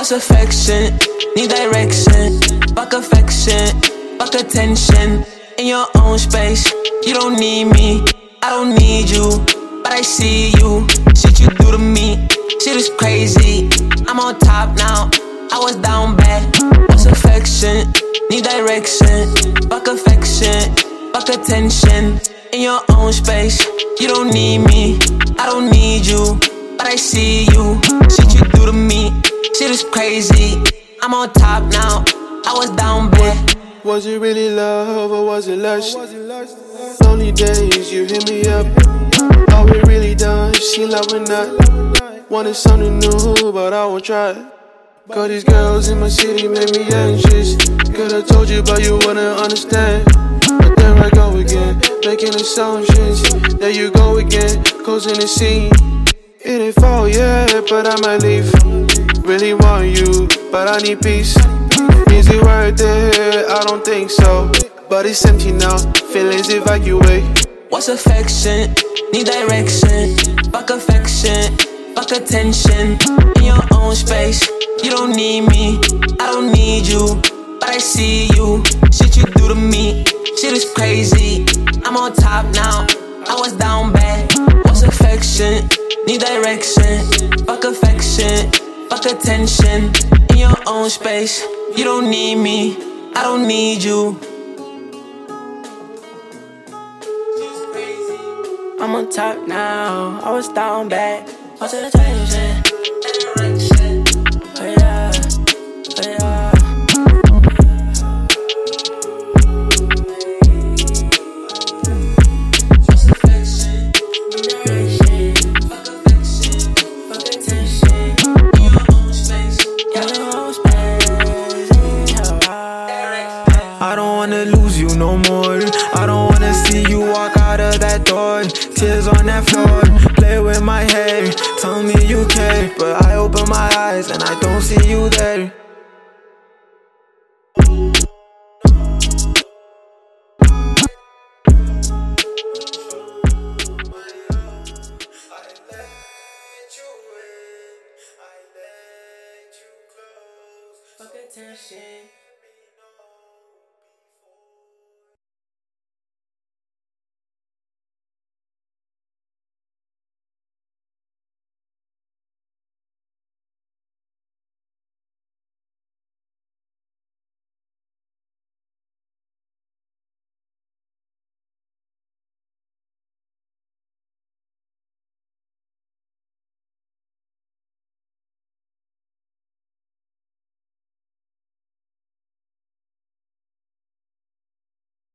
What's affection? Need direction. Fuck affection. Fuck attention. In your own space. You don't need me. I don't need you. But I see you. Shit you do to me. Shit is crazy. I'm on top now. I was down bad. What's affection? Need direction. Fuck affection. Fuck attention. In your own space. You don't need me. I don't need you. But I see you. Shit you do to me. Shit is crazy. I'm on top now. I was down bad. Was it really love or was it lust? Lonely days, you hit me up. Are we really done? Seem like we're not. Wanted something new, but I won't try. Cause these girls in my city make me anxious. Could've told you, but you wouldn't understand. But there I go again, making assumptions. There you go again, closing the scene. It ain't fall yet, but I might leave. Really want you, but I need peace. Is it worth it? I don't think so. But it's empty now, feelings evacuate. What's affection? Need direction. Fuck affection. Fuck attention. In your own space. You don't need me. I don't need you. But I see you. Shit you do to me. Shit is crazy. I'm on top now. I was down bad. What's affection? Need direction. Fuck affection. Fuck attention. In your own space. You don't need me. I don't need you. I'm on top now. I was down bad. What's attention? Oh yeah. Oh yeah. What's affection? Direction. Fuck affection. Fuck attention. In your own space. Your own space. I don't wanna lose you no more. I don't wanna see you walk out of that door. Tears on that floor, play with my hair. Tell me you care, but I open my eyes and I don't see you there. Fuck attention.